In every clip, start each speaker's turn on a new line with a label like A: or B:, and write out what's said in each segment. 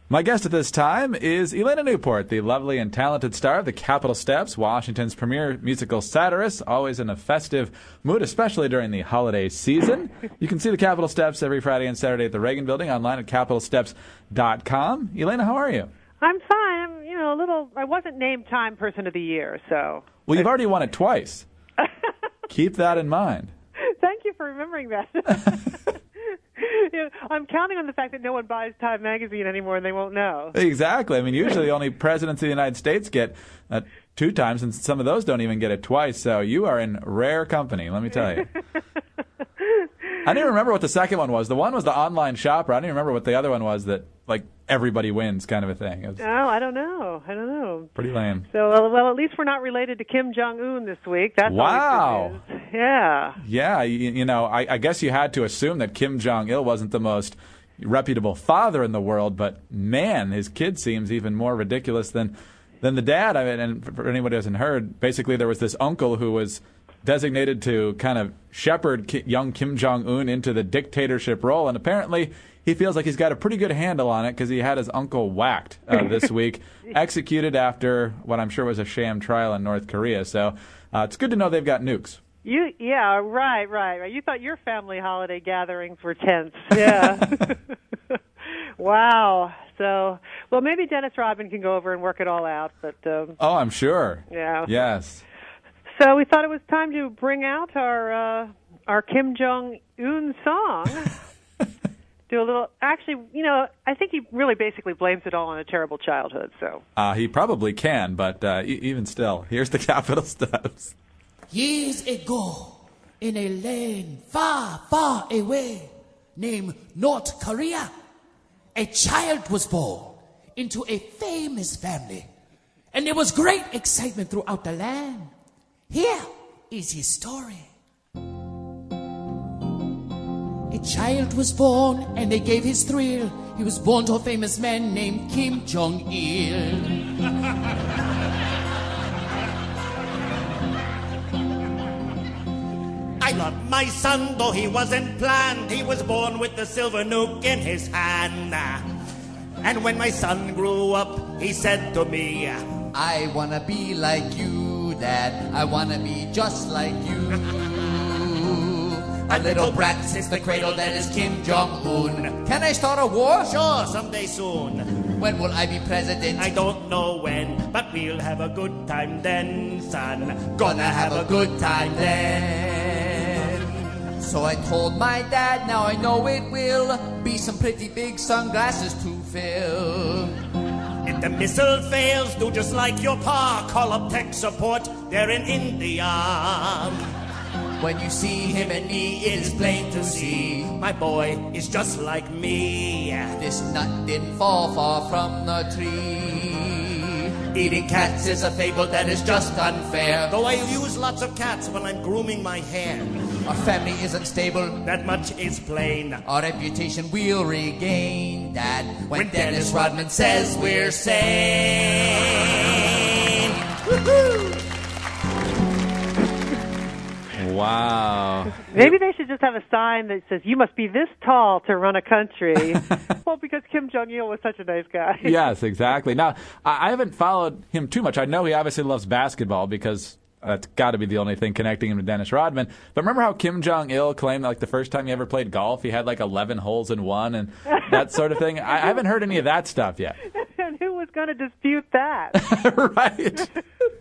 A: My guest at this time is Elena Newport, the lovely and talented star of The Capitol Steps, Washington's premier musical satirist, always in a festive mood, especially during the holiday season. You can see The Capitol Steps every Friday and Saturday at the Reagan Building, online at capitolsteps.com. Elena, how are you?
B: I'm fine. I wasn't named Time Person of the Year, so.
A: Well, you've already won it twice. Keep that in mind.
B: Thank you for remembering that. I'm counting on the fact that no one buys Time magazine anymore and they won't know.
A: Exactly. I mean, usually only presidents of the United States get 2 times, and some of those don't even get it twice. So you are in rare company, let me tell you. I didn't remember what the second one was. The one was the online shopper. I didn't remember what the other one was that, like, everybody wins kind of a thing.
B: I don't know.
A: Pretty lame.
B: So, well, at least we're not related to Kim Jong-un this week. That's
A: wow.
B: Yeah.
A: Yeah, I guess you had to assume that Kim Jong-il wasn't the most reputable father in the world, but, man, his kid seems even more ridiculous than the dad. I mean, and for anybody who hasn't heard, basically there was this uncle who was designated to kind of shepherd young Kim Jong-un into the dictatorship role, and apparently he feels like he's got a pretty good handle on it because he had his uncle whacked this week, executed after what I'm sure was a sham trial in North Korea. So it's good to know they've got nukes.
B: Yeah, right. You thought your family holiday gatherings were tense. Yeah. Wow. So, well, maybe Dennis Rodman can go over and work it all out. But
A: oh, I'm sure.
B: Yeah.
A: Yes.
B: So we thought it was time to bring out our Kim Jong-un song. Do a little. Actually, I think he really basically blames it all on a terrible childhood. So
A: he probably can, but even still, here's the Capitol Steps.
C: Years ago, in a land far, far away, named North Korea, a child was born into a famous family, and there was great excitement throughout the land. Here is his story. A child was born, and they gave his thrill. He was born to a famous man named Kim Jong-il.
D: I love my son, though he wasn't planned. He was born with the silver nuke in his hand. And when my son grew up, he said to me,
E: I wanna be like you, Dad. I wanna be just like you. A little brat since the cradle, that is Kim Jong-un. Can I start a war?
D: Sure, someday soon.
E: When will I be president?
D: I don't know when, but we'll have a good time then, son.
E: Gonna have a good time then. So I told my dad, now I know it will be some pretty big sunglasses to fill.
D: If the missile fails, do just like your pa. Call up tech support, they're in India.
E: When you see him and me, it is plain to see.
D: My boy is just like me.
E: This nut didn't fall far from the tree. Eating cats is a fable that is just unfair.
D: Though I use lots of cats when I'm grooming my hair.
E: Our family isn't stable,
D: that much is plain.
E: Our reputation we'll regain, Dad, when Dennis Rodman says we're sane. Woo-hoo!
A: Wow.
B: Maybe they should just have a sign that says, you must be this tall to run a country. Well, because Kim Jong-il was such a nice guy.
A: Yes, exactly. Now, I haven't followed him too much. I know he obviously loves basketball because that's got to be the only thing connecting him to Dennis Rodman. But remember how Kim Jong-il claimed that, like, the first time he ever played golf, he had, like, 11 holes in one and that sort of thing? I haven't heard any of that stuff yet.
B: And who was going to dispute that?
A: Right.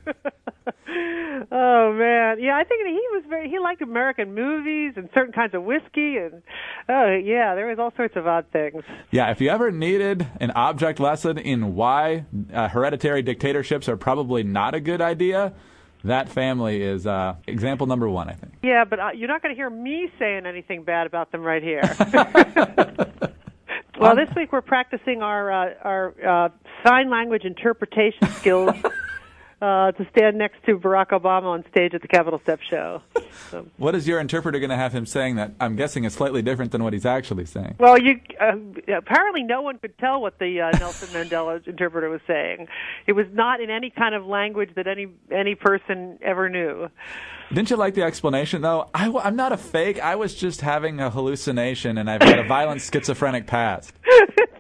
B: Oh man, yeah, I think he liked American movies and certain kinds of whiskey, and there was all sorts of odd things.
A: Yeah, if you ever needed an object lesson in why hereditary dictatorships are probably not a good idea, that family is example number 1, I think.
B: Yeah, but you're not going to hear me saying anything bad about them right here. Well, this week we're practicing our sign language interpretation skills. To stand next to Barack Obama on stage at the Capitol Steps show. So.
A: What is your interpreter going to have him saying that I'm guessing is slightly different than what he's actually saying?
B: Well, apparently no one could tell what the Nelson Mandela interpreter was saying. It was not in any kind of language that any person ever knew.
A: Didn't you like the explanation, though? I'm not a fake. I was just having a hallucination, and I've got a violent schizophrenic past.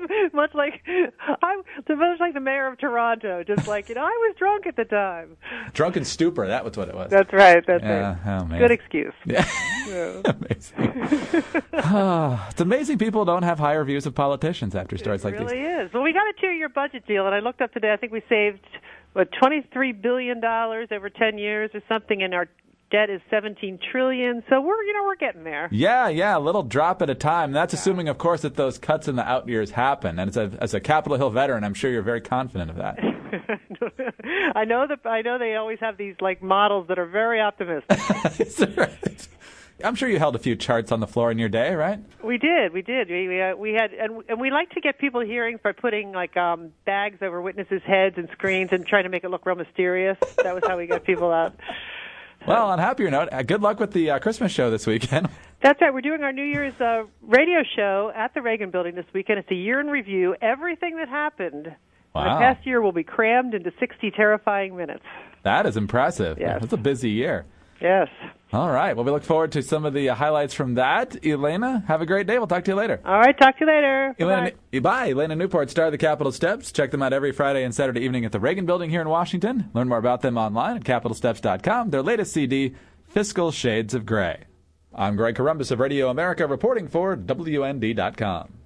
B: much like the mayor of Toronto, just like, I was drunk at the time.
A: Drunken stupor, that was what it was.
B: That's right, right.
A: Oh, man.
B: Good excuse.
A: Yeah. Amazing. It's amazing people don't have higher views of politicians after stories like
B: It
A: these.
B: really is. Well, we got a 2-year budget deal, and I looked up today, I think we saved, $23 billion over 10 years or something, and our debt is $17 trillion. So we're getting there.
A: Yeah, a little drop at a time. That's assuming, of course, that those cuts in the out years happen. And as a Capitol Hill veteran, I'm sure you're very confident of that.
B: I know they always have these models that are very optimistic.
A: Right. I'm sure you held a few charts on the floor in your day, right?
B: We did. We had, and we like to get people hearings by putting bags over witnesses' heads and screens and trying to make it look real mysterious. That was how we got people out.
A: Well, on a happier note, good luck with the Christmas show this weekend.
B: That's right. We're doing our New Year's radio show at the Reagan Building this weekend. It's a year in review. Everything that happened
A: Wow.
B: in the past year will be crammed into 60 terrifying minutes.
A: That is impressive.
B: Yes.
A: That's a busy year.
B: Yes.
A: All right. Well, we look forward to some of the highlights from that. Elena, have a great day. We'll talk to you later.
B: All right. Talk to you later.
A: Bye. Elena Newport, star of the Capitol Steps. Check them out every Friday and Saturday evening at the Reagan Building here in Washington. Learn more about them online at CapitolSteps.com. Their latest CD, Fiscal Shades of Gray. I'm Greg Columbus of Radio America reporting for WND.com.